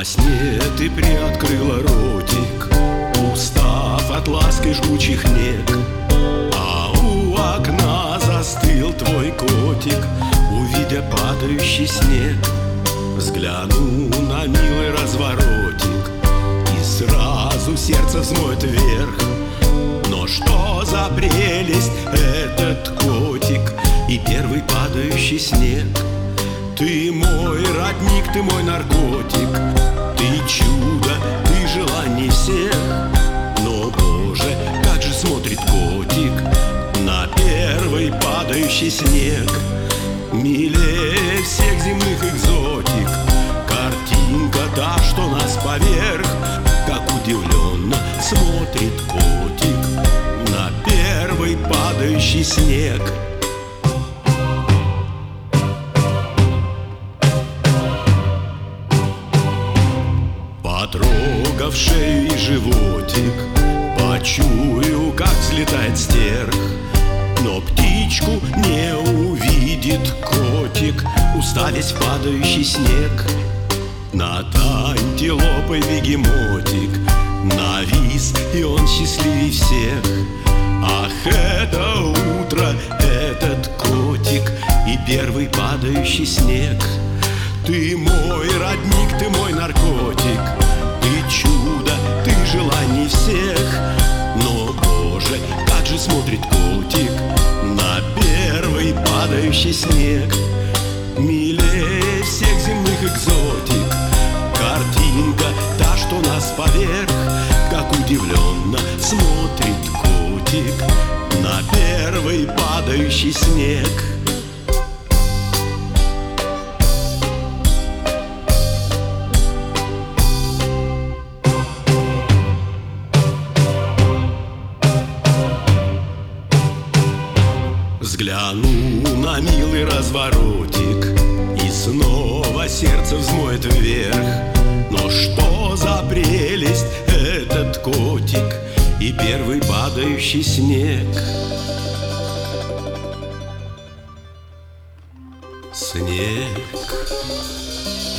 сне ты приоткрыла ротик, устав от ласки жгучих нек. А у окна застыл твой котик, увидя падающий снег. Взгляну на милый разворотик, и сразу сердце взмоет вверх. Но что за прелесть этот котик и первый падающий снег? Ты мой родник, ты мой наркотик, ты чудо, ты желание всех. Но, Боже, как же смотрит котик на первый падающий снег. Милее всех земных экзотик картинка та, что нас поверх. Как удивленно смотрит котик на первый падающий снег. Потрогав шею и животик, почую, как взлетает стерх. Но птичку не увидит котик, уставясь в падающий снег. Над антилопой бегемотик навис, и он счастливей всех. Ах, это утро, этот котик и первый падающий снег. Ты мой родник, ты мой наркотик, ты чудо, ты желание всех. Но, Боже, как же смотрит котик на первый падающий снег. Милее всех земных экзотик картинка та, что нас поверх. Как удивленно смотрит котик на первый падающий снег. Взгляну на милый разворотик, и снова сердце взмоет вверх. Но что за прелесть этот котик и первый падающий снег. Снег.